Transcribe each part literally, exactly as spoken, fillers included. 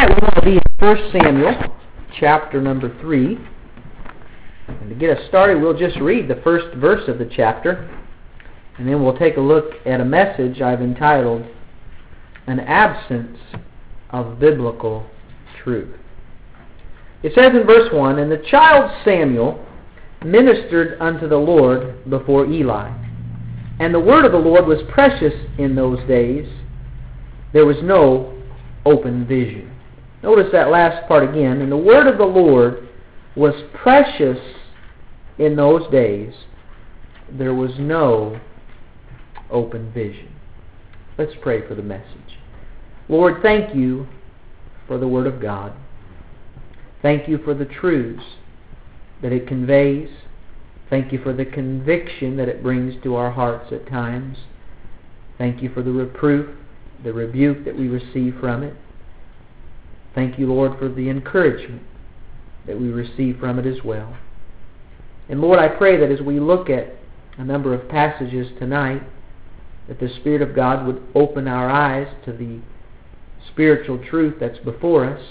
Tonight we want to be in First Samuel, chapter number three. And to get us started, we'll just read the first verse of the chapter, and then we'll take a look at a message I've entitled, An Absence of Biblical Truth. It says in verse one, And the child Samuel ministered unto the Lord before Eli. And the word of the Lord was precious in those days. There was no open vision. Notice that last part again. And the word of the Lord was precious in those days. There was no open vision. Let's pray for the message. Lord, thank you for the Word of God. Thank you for the truths that it conveys. Thank you for the conviction that it brings to our hearts at times. Thank you for the reproof, the rebuke that we receive from it. Thank you, Lord, for the encouragement that we receive from it as well. And Lord, I pray that as we look at a number of passages tonight, that the Spirit of God would open our eyes to the spiritual truth that's before us,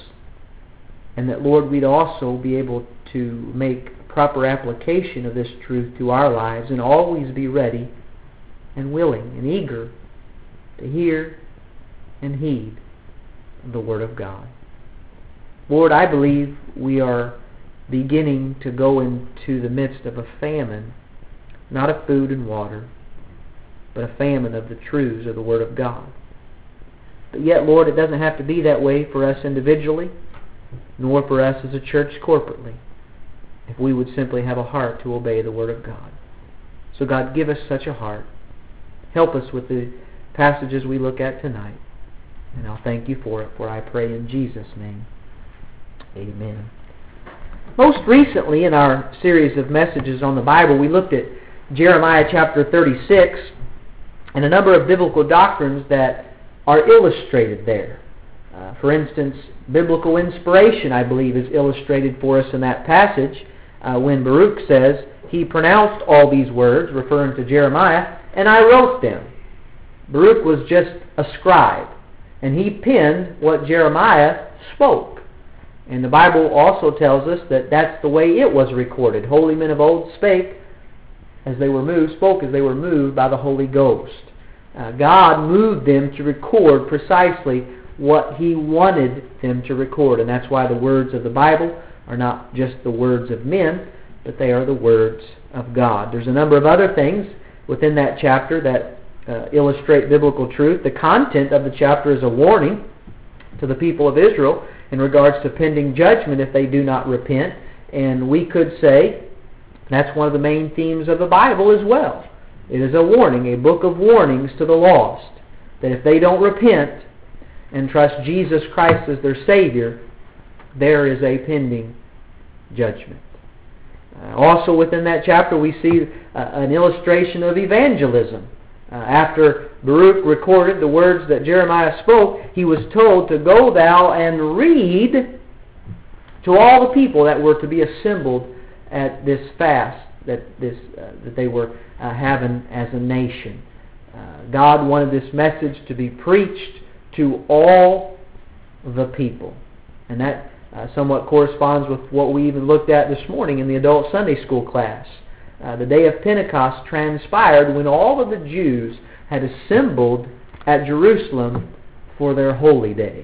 and that, Lord, we'd also be able to make proper application of this truth to our lives and always be ready and willing and eager to hear and heed the Word of God. Lord, I believe we are beginning to go into the midst of a famine, not of food and water, but a famine of the truths of the Word of God. But yet, Lord, it doesn't have to be that way for us individually, nor for us as a church corporately, if we would simply have a heart to obey the Word of God. So God, give us such a heart. Help us with the passages we look at tonight. And I'll thank you for it, for I pray in Jesus' name. Amen. Most recently in our series of messages on the Bible, we looked at Jeremiah chapter thirty-six and a number of biblical doctrines that are illustrated there. Uh, for instance, biblical inspiration, I believe, is illustrated for us in that passage uh, when Baruch says, He pronounced all these words, referring to Jeremiah, and I wrote them. Baruch was just a scribe, and he penned what Jeremiah spoke. And the Bible also tells us that that's the way it was recorded. Holy men of old spake as they were moved, spoke as they were moved by the Holy Ghost. Uh, God moved them to record precisely what He wanted them to record. And that's why the words of the Bible are not just the words of men, but they are the words of God. There's a number of other things within that chapter that uh, illustrate biblical truth. The content of the chapter is a warning to the people of Israel in regards to pending judgment if they do not repent. And we could say that's one of the main themes of the Bible as well. It is a warning, a book of warnings to the lost, that if they don't repent and trust Jesus Christ as their Savior, there is a pending judgment. Uh, also within that chapter we see uh, an illustration of evangelism. Uh, after Baruch recorded the words that Jeremiah spoke, he was told to go thou and read to all the people that were to be assembled at this fast that this uh, that they were uh, having as a nation. Uh, God wanted this message to be preached to all the people. And that uh, somewhat corresponds with what we even looked at this morning in the adult Sunday school class. Uh, the day of Pentecost transpired when all of the Jews had assembled at Jerusalem for their holy day.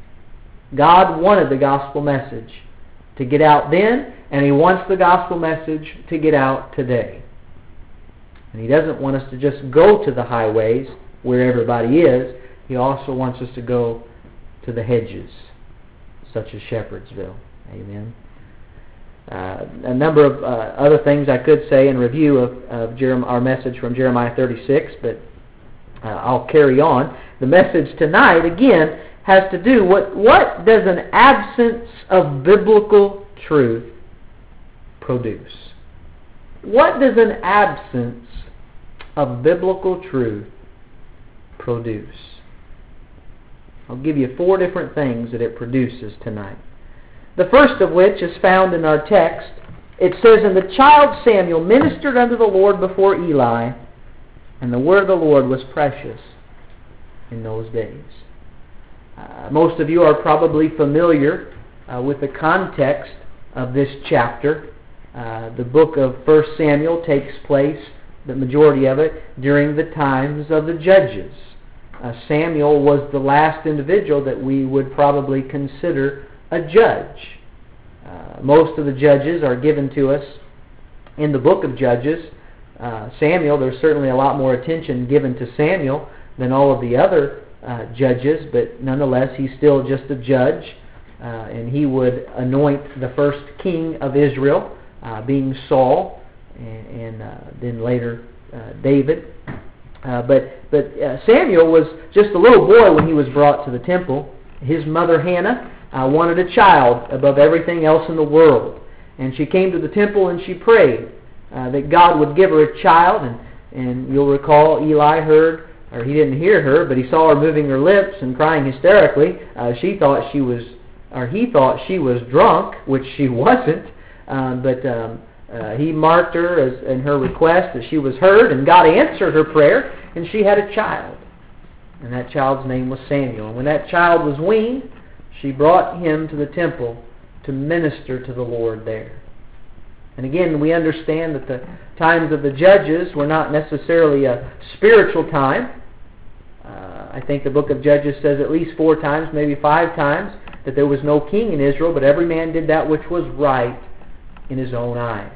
God wanted the gospel message to get out then, and He wants the gospel message to get out today. And He doesn't want us to just go to the highways where everybody is. He also wants us to go to the hedges, such as Shepherdsville. Amen. Uh, a number of uh, other things I could say in review of, of Jerem- our message from Jeremiah thirty-six, but uh, I'll carry on. The message tonight, again, has to do with what does an absence of biblical truth produce? What does an absence of biblical truth produce? I'll give you four different things that it produces tonight. The first of which is found in our text. It says, And the child Samuel ministered unto the Lord before Eli, and the word of the Lord was precious in those days. Uh, most of you are probably familiar uh, with the context of this chapter. Uh, the book of First Samuel takes place, the majority of it, during the times of the judges. Uh, Samuel was the last individual that we would probably consider a judge. Uh, most of the judges are given to us in the book of Judges. Uh, Samuel, there's certainly a lot more attention given to Samuel than all of the other uh, judges, but nonetheless, he's still just a judge, uh, and he would anoint the first king of Israel, uh, being Saul, and, and uh, then later uh, David. Uh, but but uh, Samuel was just a little boy when he was brought to the temple. His mother Hannah uh, wanted a child above everything else in the world, and she came to the temple and she prayed uh, that God would give her a child. And and you'll recall Eli heard, or he didn't hear her, but he saw her moving her lips and crying hysterically. Uh, she thought she was, or he thought she was drunk, which she wasn't. Um, but um, Uh, he marked her as in her request that she was heard, and God answered her prayer, and she had a child. And that child's name was Samuel. And when that child was weaned, she brought him to the temple to minister to the Lord there. And again, we understand that the times of the judges were not necessarily a spiritual time. Uh, I think the book of Judges says at least four times, maybe five times, that there was no king in Israel, but every man did that which was right in his own eyes.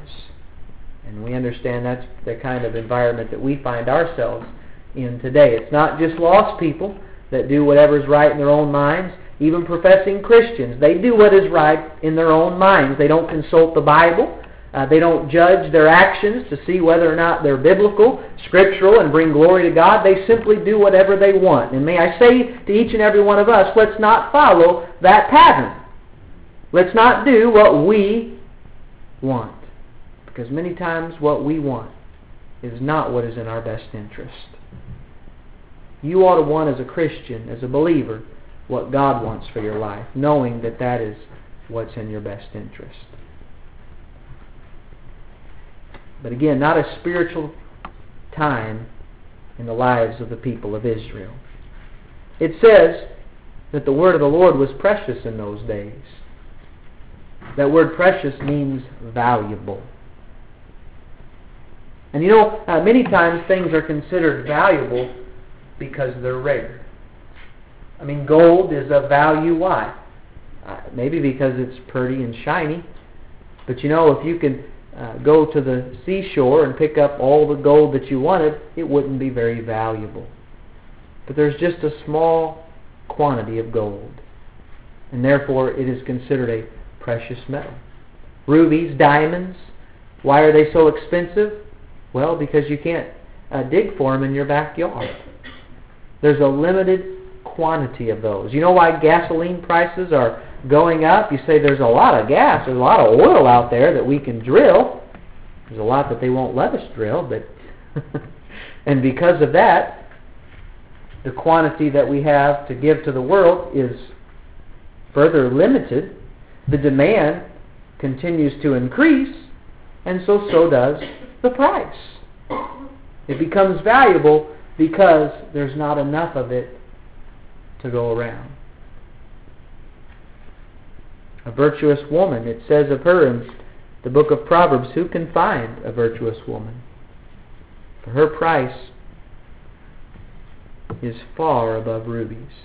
And we understand that's the kind of environment that we find ourselves in today. It's not just lost people that do whatever is right in their own minds. Even professing Christians, they do what is right in their own minds. They don't consult the Bible. Uh, they don't judge their actions to see whether or not they're biblical, scriptural, and bring glory to God. They simply do whatever they want. And may I say to each and every one of us, let's not follow that pattern. Let's not do what we want, because many times what we want is not what is in our best interest. You ought to want as a Christian, as a believer, what God wants for your life, knowing that that is what's in your best interest. But again, not a spiritual time in the lives of the people of Israel. It says that the word of the Lord was precious in those days. That word precious means valuable. And you know, uh, many times things are considered valuable because they're rare. I mean, gold is of value. Why? Uh, maybe because it's pretty and shiny. But you know, if you can uh, go to the seashore and pick up all the gold that you wanted, it wouldn't be very valuable. But there's just a small quantity of gold. And therefore, it is considered a precious metal. Rubies, diamonds, why are they so expensive? Well, because you can't uh, dig for them in your backyard. There's a limited quantity of those. You know why gasoline prices are going up? You say there's a lot of gas, there's a lot of oil out there that we can drill. There's a lot that they won't let us drill, but and because of that, the quantity that we have to give to the world is further limited. The demand continues to increase, and so so does the price. It becomes valuable because there's not enough of it to go around. A virtuous woman, it says of her in the book of Proverbs, who can find a virtuous woman? For her price is far above rubies.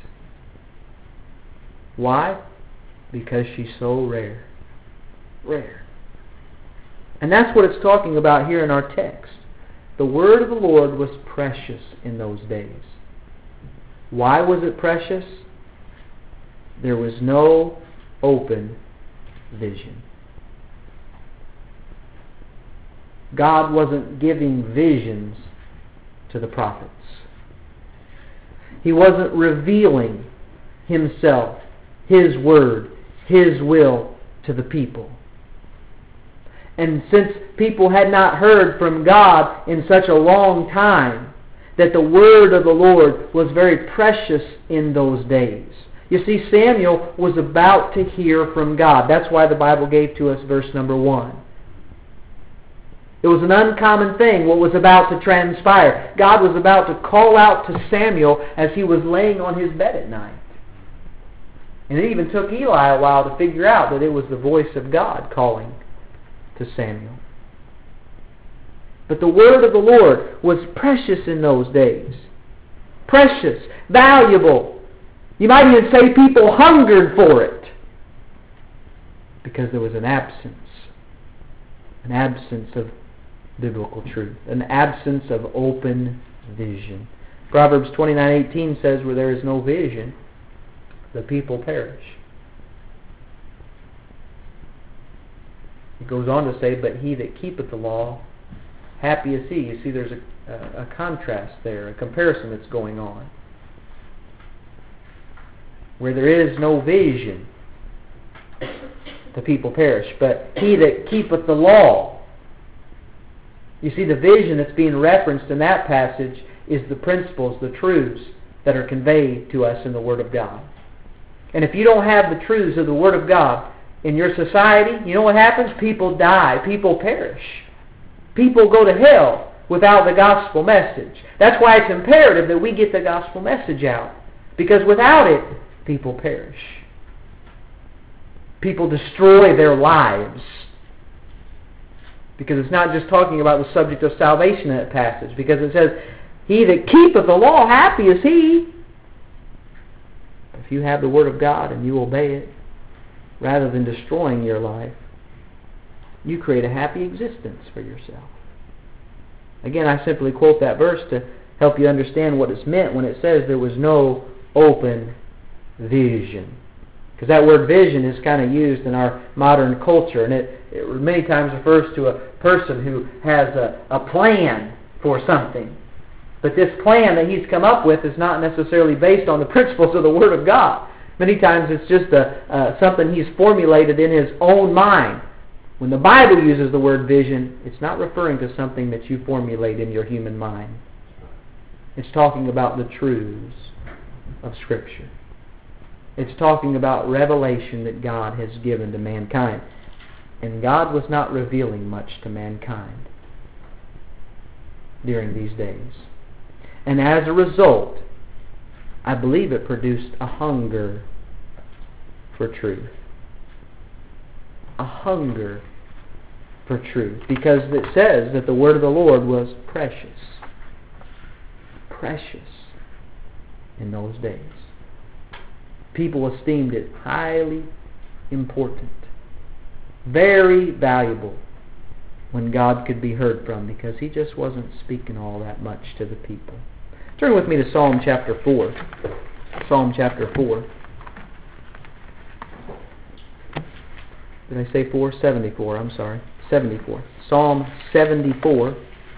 Why? Because she's so rare. Rare. And that's what it's talking about here in our text. The word of the Lord was precious in those days. Why was it precious? There was no open vision. God wasn't giving visions to the prophets. He wasn't revealing Himself, His word, His will to the people. And since people had not heard from God in such a long time, that the word of the Lord was very precious in those days. You see, Samuel was about to hear from God. That's why the Bible gave to us verse number one. It was an uncommon thing what was about to transpire. God was about to call out to Samuel as he was laying on his bed at night. And it even took Eli a while to figure out that it was the voice of God calling to Samuel. But the word of the Lord was precious in those days. Precious, valuable. You might even say people hungered for it. Because there was an absence. An absence of biblical truth. An absence of open vision. Proverbs twenty-nine eighteen says, where there is no vision, the people perish. It goes on to say, but he that keepeth the law, happy is he. You see, there's a, a, a contrast there, a comparison that's going on. Where there is no vision, the people perish. But he that keepeth the law. You see, the vision that's being referenced in that passage is the principles, the truths that are conveyed to us in the Word of God. And if you don't have the truths of the Word of God in your society, you know what happens? People die. People perish. People go to hell without the gospel message. That's why it's imperative that we get the gospel message out. Because without it, people perish. People destroy their lives. Because it's not just talking about the subject of salvation in that passage. Because it says, he that keepeth the law, happy is he. If you have the Word of God and you obey it, rather than destroying your life, you create a happy existence for yourself. Again, I simply quote that verse to help you understand what it's meant when it says there was no open vision. Because that word vision is kind of used in our modern culture, and it, it many times refers to a person who has a, a plan for something. But this plan that he's come up with is not necessarily based on the principles of the Word of God. Many times it's just a, uh, something he's formulated in his own mind. When the Bible uses the word vision, it's not referring to something that you formulate in your human mind. It's talking about the truths of Scripture. It's talking about revelation that God has given to mankind. And God was not revealing much to mankind during these days. And as a result, I believe it produced a hunger for truth. A hunger for truth. Because it says that the word of the Lord was precious. Precious in those days. People esteemed it highly important. Very valuable when God could be heard from, because He just wasn't speaking all that much to the people. Turn with me to Psalm chapter four. Psalm chapter four. Did I say four? seventy-four, I'm sorry. seventy-four. Psalm seventy-four.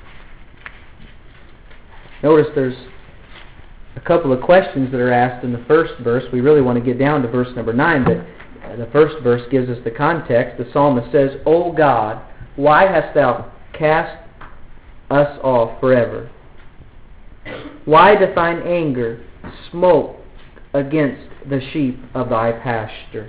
Notice there's a couple of questions that are asked in the first verse. We really want to get down to verse number nine, but the first verse gives us the context. The psalmist says, O God, why hast thou cast us off forever? Why doth thine anger smoke against the sheep of thy pasture?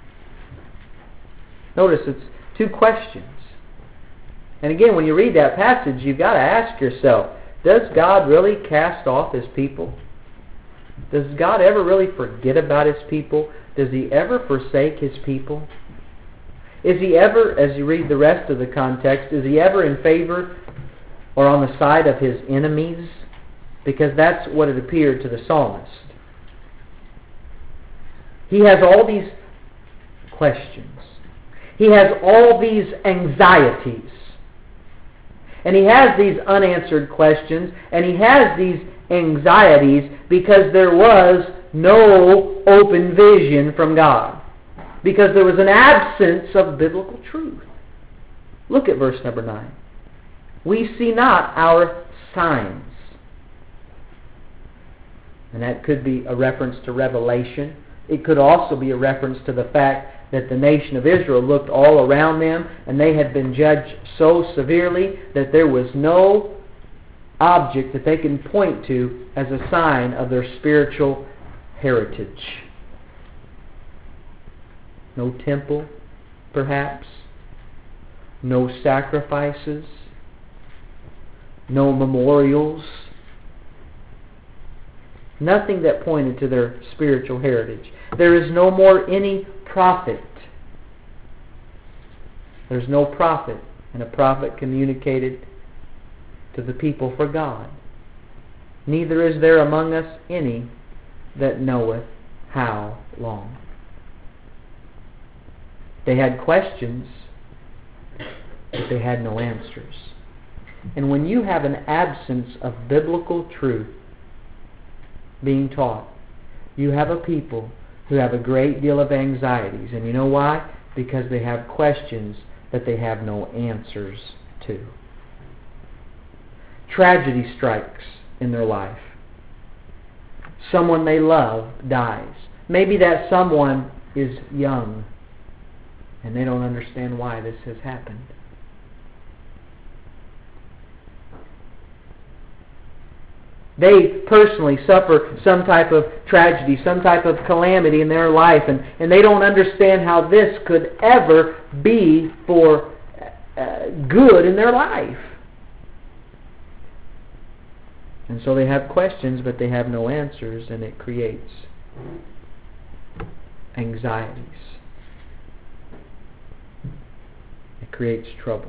Notice it's two questions. And again, when you read that passage, you've got to ask yourself, does God really cast off His people? Does God ever really forget about His people? Does He ever forsake His people? Is He ever, as you read the rest of the context, is He ever in favor or on the side of His enemies? Because that's what it appeared to the psalmist. He has all these questions. He has all these anxieties. And he has these unanswered questions, and he has these anxieties because there was no open vision from God. Because there was an absence of biblical truth. Look at verse number nine. We see not our signs. And that could be a reference to Revelation. It could also be a reference to the fact that the nation of Israel looked all around them and they had been judged so severely that there was no object that they can point to as a sign of their spiritual heritage. No temple, perhaps. No sacrifices. No memorials. Nothing that pointed to their spiritual heritage. There is no more any prophet. There's no prophet, and a prophet communicated to the people for God. Neither is there among us any that knoweth how long. They had questions, but they had no answers. And when you have an absence of biblical truth being taught, you have a people who have a great deal of anxieties. And you know why? Because they have questions that they have no answers to. Tragedy strikes in their life. Someone they love dies. Maybe that someone is young, and they don't understand why this has happened. They personally suffer some type of tragedy, some type of calamity in their life, and, and they don't understand how this could ever be for uh, good in their life. And so they have questions, but they have no answers, and it creates anxieties. It creates trouble.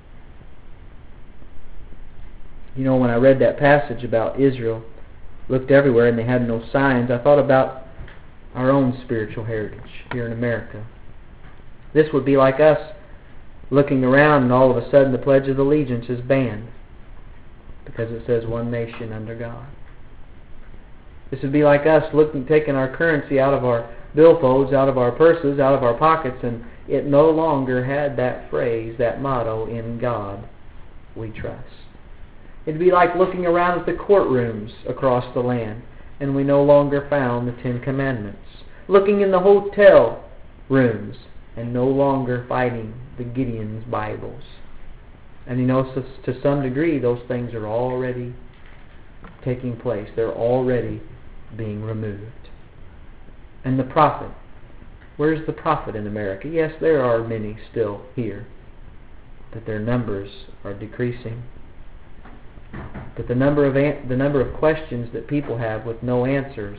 You know, when I read that passage about Israel, looked everywhere and they had no signs, I thought about our own spiritual heritage here in America. This would be like us looking around and all of a sudden the Pledge of Allegiance is banned because it says one nation under God. This would be like us looking, taking our currency out of our billfolds, out of our purses, out of our pockets, and it no longer had that phrase, that motto, "In God we trust." It'd be like looking around at the courtrooms across the land, and we no longer found the Ten Commandments. Looking in the hotel rooms, and no longer finding the Gideon's Bibles. And you know, so, to some degree, those things are already taking place. They're already being removed. And the prophet. Where's the prophet in America? Yes, there are many still here, but their numbers are decreasing. But the number of an- the number of questions that people have with no answers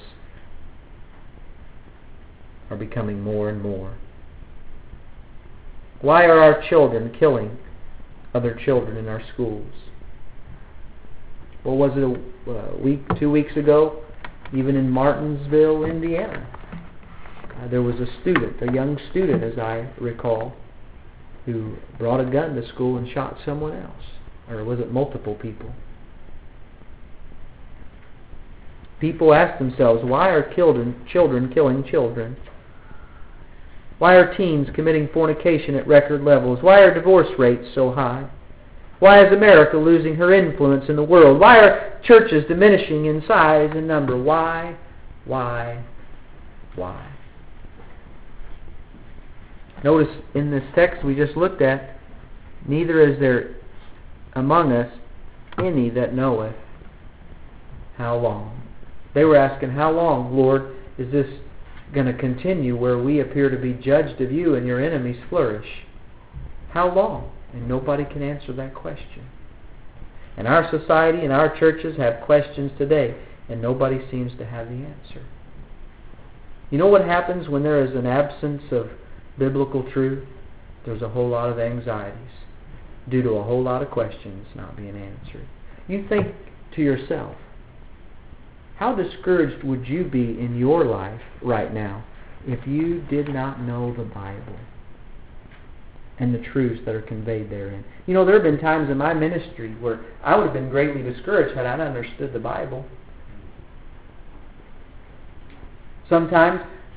are becoming more and more. Why are our children killing other children in our schools? What was it a uh, week, two weeks ago? Even in Martinsville, Indiana, uh, there was a student, a young student, as I recall, who brought a gun to school and shot someone else. Or was it multiple people? People ask themselves, why are children, children killing children? Why are teens committing fornication at record levels? Why are divorce rates so high? Why is America losing her influence in the world? Why are churches diminishing in size and number? Why? Why? Why? Notice in this text we just looked at, neither is there among us any that knoweth how long. They were asking, how long, Lord, is this going to continue where we appear to be judged of you and your enemies flourish? How long? And nobody can answer that question. And our society and our churches have questions today, and nobody seems to have the answer. You know what happens when there is an absence of biblical truth? There's a whole lot of anxieties due to a whole lot of questions not being answered. You think to yourself, how discouraged would you be in your life right now if you did not know the Bible and the truths that are conveyed therein? You know, there have been times in my ministry where I would have been greatly discouraged had I not understood the Bible. Sometimes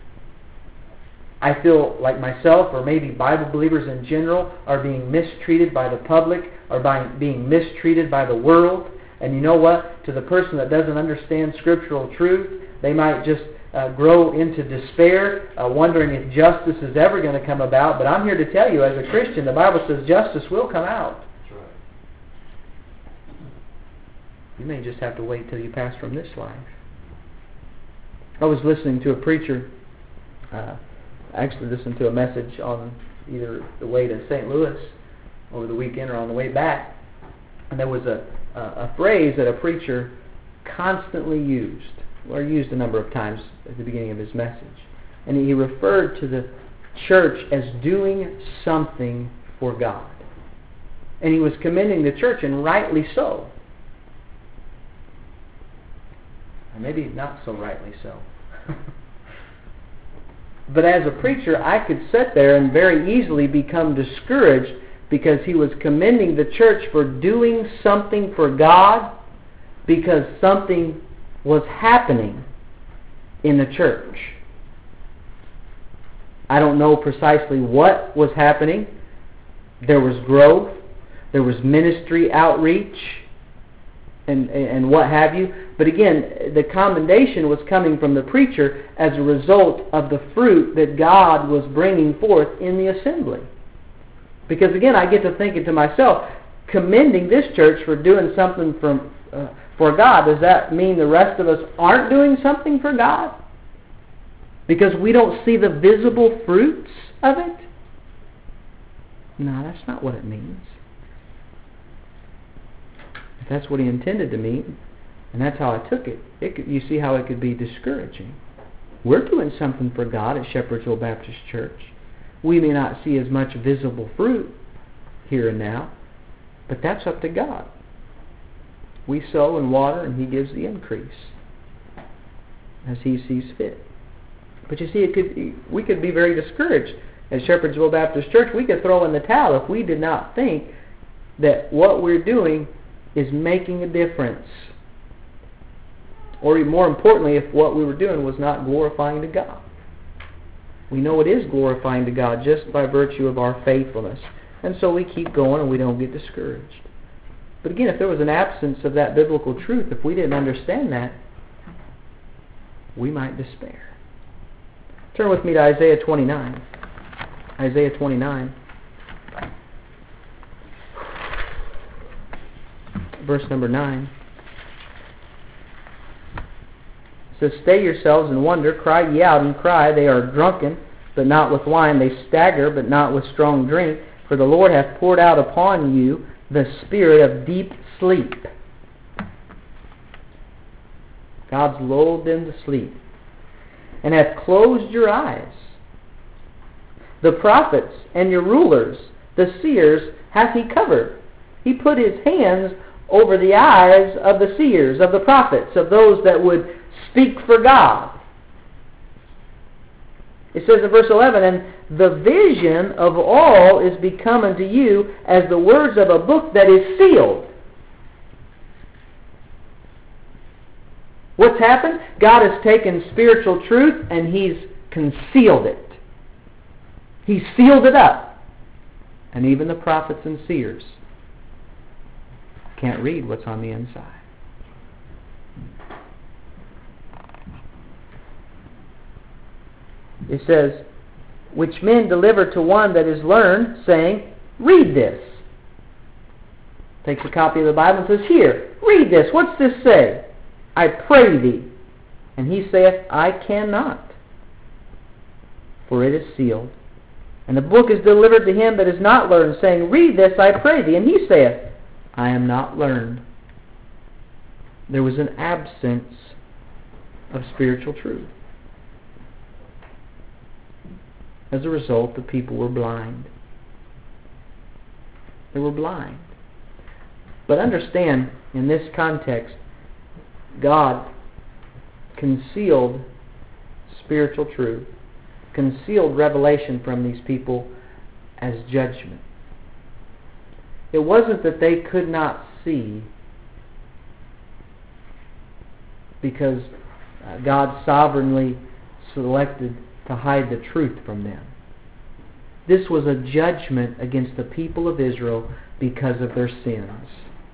I feel like myself, or maybe Bible believers in general, are being mistreated by the public, or by being mistreated by the world. And you know what? To the person that doesn't understand scriptural truth, they might just uh, grow into despair, uh, wondering if justice is ever going to come about. But I'm here to tell you, as a Christian, the Bible says justice will come out. That's right. You may just have to wait till you pass from this life. I was listening to a preacher, uh, I actually listened to a message on either the way to Saint Louis over the weekend or on the way back, and there was a, a, a phrase that a preacher constantly used. or used a number of times at the beginning of his message. And he referred to the church as doing something for God. And he was commending the church, and rightly so. Or maybe not so rightly so. But as a preacher, I could sit there and very easily become discouraged because he was commending the church for doing something for God because something was happening in the church. I don't know precisely what was happening. There was growth. There was ministry outreach and, and what have you. But again, the commendation was coming from the preacher as a result of the fruit that God was bringing forth in the assembly. Because again, I get to thinking to myself, commending this church for doing something from, uh, for God, does that mean the rest of us aren't doing something for God? Because we don't see the visible fruits of it? No, that's not what it means. If that's what he intended to mean, and that's how I took it, it could, you see how it could be discouraging. We're doing something for God at Shepherdsville Baptist Church. We may not see as much visible fruit here and now, but that's up to God. We sow and water, and he gives the increase as he sees fit. But you see, it could, we could be very discouraged at Shepherdsville Baptist Church. We could throw in the towel if we did not think that what we're doing is making a difference. Or more importantly, if what we were doing was not glorifying to God. We know it is glorifying to God just by virtue of our faithfulness. And so we keep going and we don't get discouraged. But again, if there was an absence of that biblical truth, if we didn't understand that, we might despair. Turn with me to Isaiah twenty-nine. Isaiah twenty-nine. Verse number nine. It says, "Stay yourselves and wonder, cry ye out and cry. They are drunken, but not with wine. They stagger, but not with strong drink. For the Lord hath poured out upon you the spirit of deep sleep." God's lulled them to sleep. "And hath closed your eyes. The prophets and your rulers, the seers, hath he covered. He put his hands over the eyes of the seers, of the prophets, of those that would speak for God." It says in verse eleven, "And the vision of all is become unto you as the words of a book that is sealed." What's happened? God has taken spiritual truth and He's concealed it. He's sealed it up. And even the prophets and seers can't read what's on the inside. It says, "Which men deliver to one that is learned, saying, Read this." Takes a copy of the Bible and says, "Here, read this. What's this say? I pray thee." And he saith, "I cannot, for it is sealed. And the book is delivered to him that is not learned, saying, Read this, I pray thee. And he saith, I am not learned." There was an absence of spiritual truth. As a result, the people were blind. They were blind. But understand, in this context, God concealed spiritual truth, concealed revelation from these people as judgment. It wasn't that they could not see because God sovereignly selected to hide the truth from them. This was a judgment against the people of Israel because of their sins.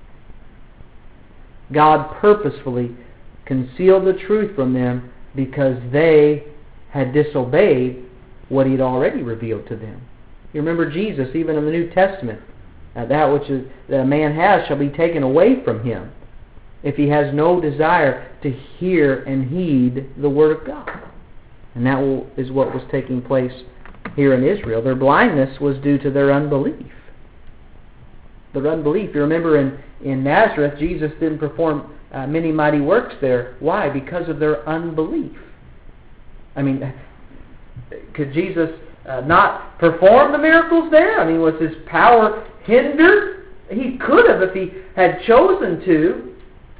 God purposefully concealed the truth from them because they had disobeyed what He'd already revealed to them. You remember Jesus, even in the New Testament, uh, that which is, that a man has shall be taken away from him if he has no desire to hear and heed the Word of God. And that will, is what was taking place here in Israel. Their blindness was due to their unbelief. Their unbelief. You remember in, in Nazareth, Jesus didn't perform uh, many mighty works there. Why? Because of their unbelief. I mean, could Jesus uh, not perform the miracles there? I mean, was His power hindered? He could have if He had chosen to.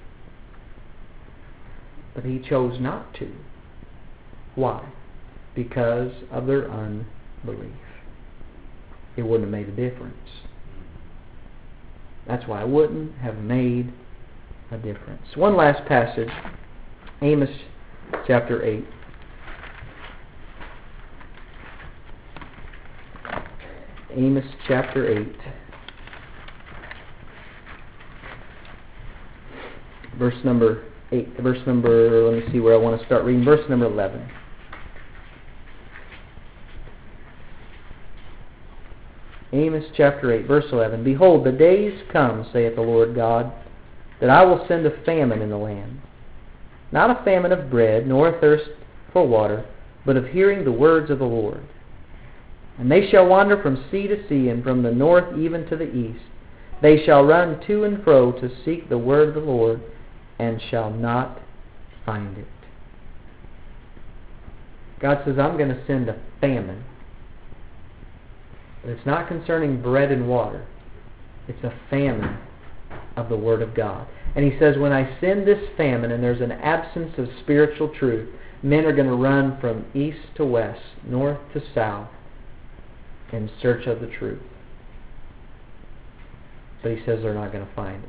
But He chose not to. Why? Because of their unbelief. It wouldn't have made a difference. That's why it wouldn't have made a difference. One last passage. Amos chapter eight. Amos chapter eight. Verse number eight. Verse number, let me see where I want to start reading. Verse number eleven. Amos chapter eight, verse eleven. Behold, the days come, saith the Lord God, that I will send a famine in the land. Not a famine of bread, nor a thirst for water, but of hearing the words of the Lord. And they shall wander from sea to sea, and from the north even to the east. They shall run to and fro to seek the word of the Lord, and shall not find it. God says, I'm going to send a famine. But it's not concerning bread and water. It's a famine of the Word of God. And He says, when I send this famine and there's an absence of spiritual truth, men are going to run from east to west, north to south, in search of the truth. But He says they're not going to find it.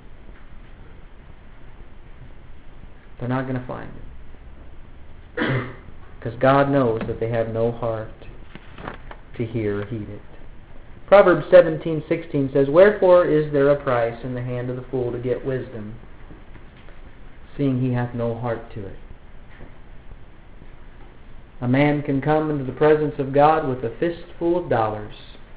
They're not going to find it. Because God knows that they have no heart to hear or heed it. Proverbs seventeen sixteen says, Wherefore is there a price in the hand of the fool to get wisdom, seeing he hath no heart to it? A man can come into the presence of God with a fistful of dollars.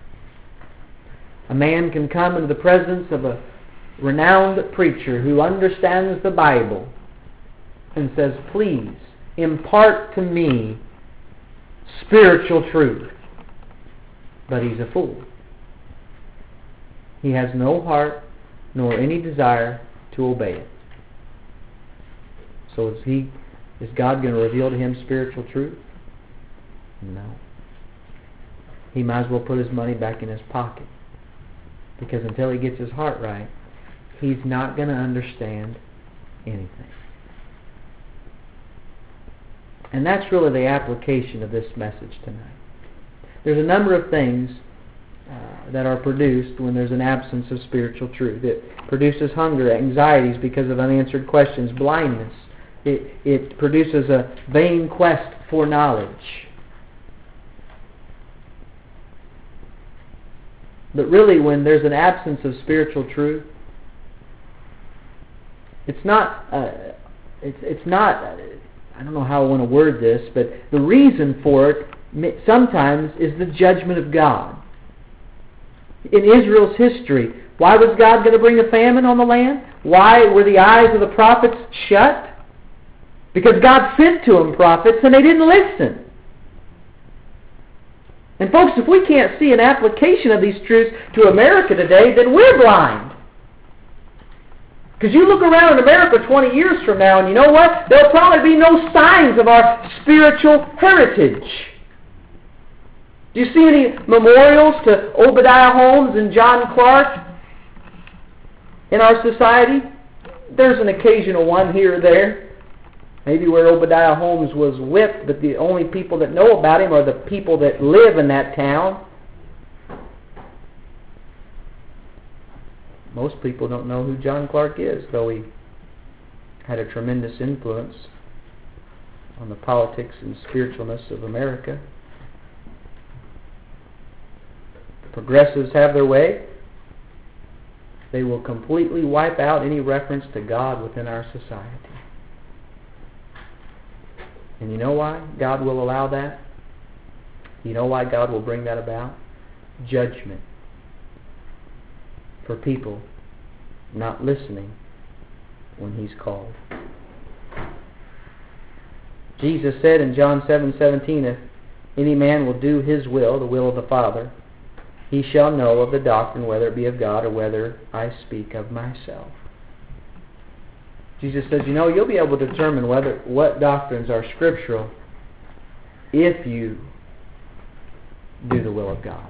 A man can come into the presence of a renowned preacher who understands the Bible and says, Please impart to me spiritual truth. But he's a fool. He has no heart nor any desire to obey it. So is he is God going to reveal to him spiritual truth? No. He might as well put his money back in his pocket. Because until he gets his heart right, he's not going to understand anything. And that's really the application of this message tonight. There's a number of things uh, that are produced when there's an absence of spiritual truth. It produces hunger, anxieties because of unanswered questions, blindness. It, it produces a vain quest for knowledge. But really, when there's an absence of spiritual truth, it's not, uh, it's, it's not, uh, I don't know how I want to word this, but the reason for it sometimes is the judgment of God. In Israel's history, why was God going to bring a famine on the land? Why were the eyes of the prophets shut? Because God sent to them prophets and they didn't listen. And folks, if we can't see an application of these truths to America today, then we're blind. Because you look around in America twenty years from now, and you know what? There'll probably be no signs of our spiritual heritage. Do you see any memorials to Obadiah Holmes and John Clark in our society? There's an occasional one here or there. Maybe where Obadiah Holmes was whipped, but the only people that know about him are the people that live in that town. Most people don't know who John Clark is, though he had a tremendous influence on the politics and spiritualness of America. The progressives have their way. They will completely wipe out any reference to God within our society. And you know why God will allow that? You know why God will bring that about? Judgment for people not listening when He's called. Jesus said in John seven seventeen, if any man will do His will, the will of the Father, he shall know of the doctrine, whether it be of God or whether I speak of myself. Jesus says, you know, you'll be able to determine whether what doctrines are scriptural if you do the will of God.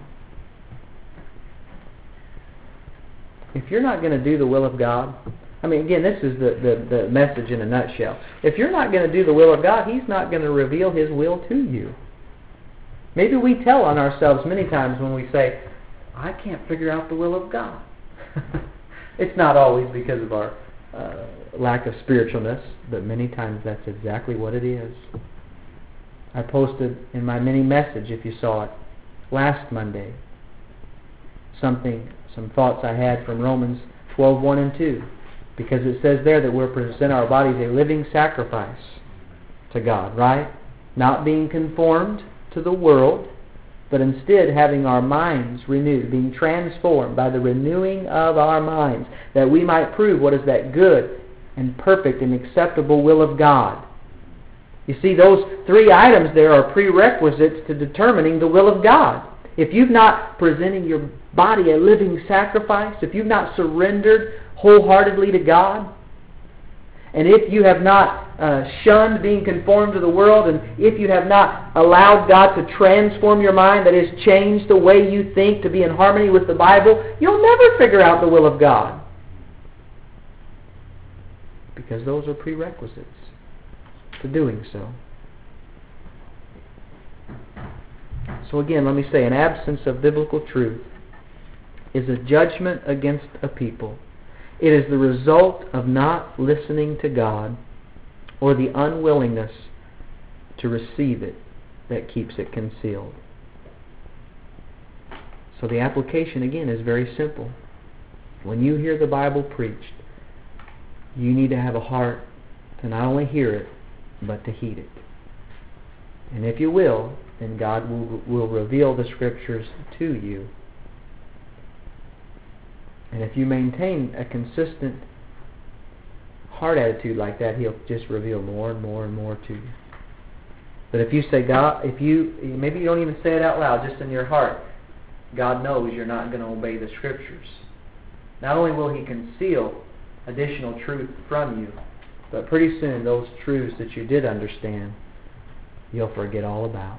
If you're not going to do the will of God, I mean, again, this is the, the, the message in a nutshell. If you're not going to do the will of God, He's not going to reveal His will to you. Maybe we tell on ourselves many times when we say, I can't figure out the will of God. It's not always because of our uh, lack of spiritualness, but many times that's exactly what it is. I posted in my mini message, if you saw it, last Monday, something, some thoughts I had from Romans twelve, one and two. Because it says there that we're to present our bodies a living sacrifice to God, right? Not being conformed to the world, but instead having our minds renewed, being transformed by the renewing of our minds, that we might prove what is that good and perfect and acceptable will of God. You see, those three items there are prerequisites to determining the will of God. If you've not presented your body a living sacrifice, if you've not surrendered wholeheartedly to God, and if you have not uh, shunned being conformed to the world, and if you have not allowed God to transform your mind, that is, change the way you think to be in harmony with the Bible, you'll never figure out the will of God. Because those are prerequisites to doing so. So again, let me say, an absence of biblical truth is a judgment against a people. It is the result of not listening to God or the unwillingness to receive it that keeps it concealed. So the application, again, is very simple. When you hear the Bible preached, you need to have a heart to not only hear it, but to heed it. And if you will, then God will, will reveal the Scriptures to you. And if you maintain a consistent heart attitude like that, He'll just reveal more and more and more to you. But if you say, God, if you, maybe you don't even say it out loud, just in your heart, God knows you're not going to obey the Scriptures. Not only will He conceal additional truth from you, but pretty soon those truths that you did understand, you'll forget all about.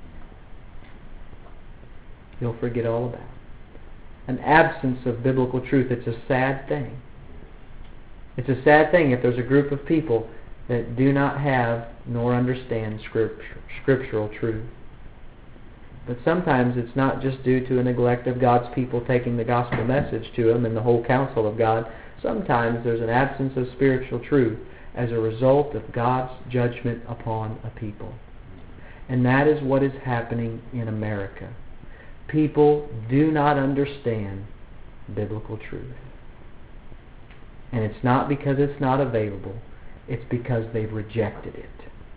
You'll forget all about. An absence of biblical truth, it's a sad thing. It's a sad thing if there's a group of people that do not have nor understand scripture, scriptural truth. But sometimes it's not just due to a neglect of God's people taking the gospel message to them and the whole counsel of God. Sometimes there's an absence of spiritual truth as a result of God's judgment upon a people. And that is what is happening in America. People do not understand biblical truth. And it's not because it's not available. It's because they've rejected it.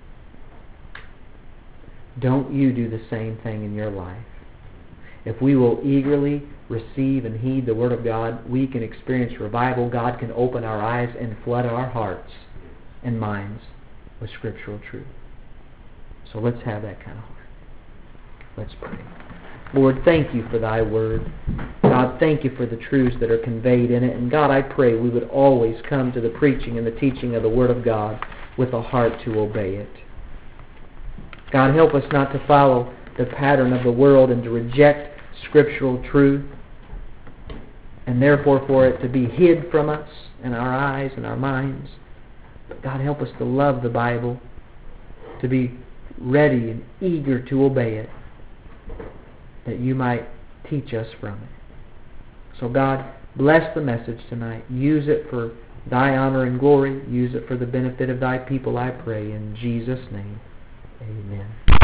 Don't you do the same thing in your life. If we will eagerly receive and heed the Word of God, we can experience revival. God can open our eyes and flood our hearts and minds with scriptural truth. So let's have that kind of heart. Let's pray. Lord, thank you for Thy Word. God, thank you for the truths that are conveyed in it. And God, I pray we would always come to the preaching and the teaching of the Word of God with a heart to obey it. God, help us not to follow the pattern of the world and to reject scriptural truth, and therefore for it to be hid from us in our eyes and our minds. But God, help us to love the Bible, to be ready and eager to obey it, that you might teach us from it. So God, bless the message tonight. Use it for Thy honor and glory. Use it for the benefit of Thy people, I pray. In Jesus' name, amen.